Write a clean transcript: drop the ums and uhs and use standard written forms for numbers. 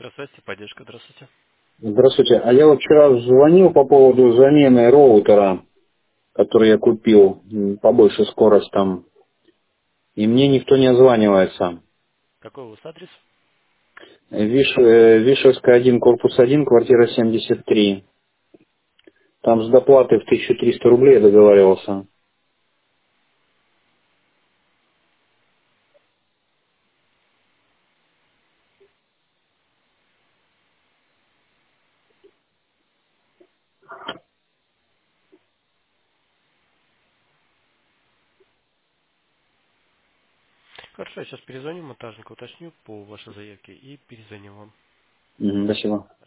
Здравствуйте, поддержка, здравствуйте. Здравствуйте. А я вот вчера звонил по поводу замены роутера, который я купил, побольше скорость там, и мне никто не озванивается. Какой у вас адрес? Вишерская 1, корпус 1, квартира 73. Там с доплатой в 1300 рублей я договаривался. Хорошо, я сейчас перезвоню монтажнику, уточню по вашей заявке и перезвоню вам. Спасибо.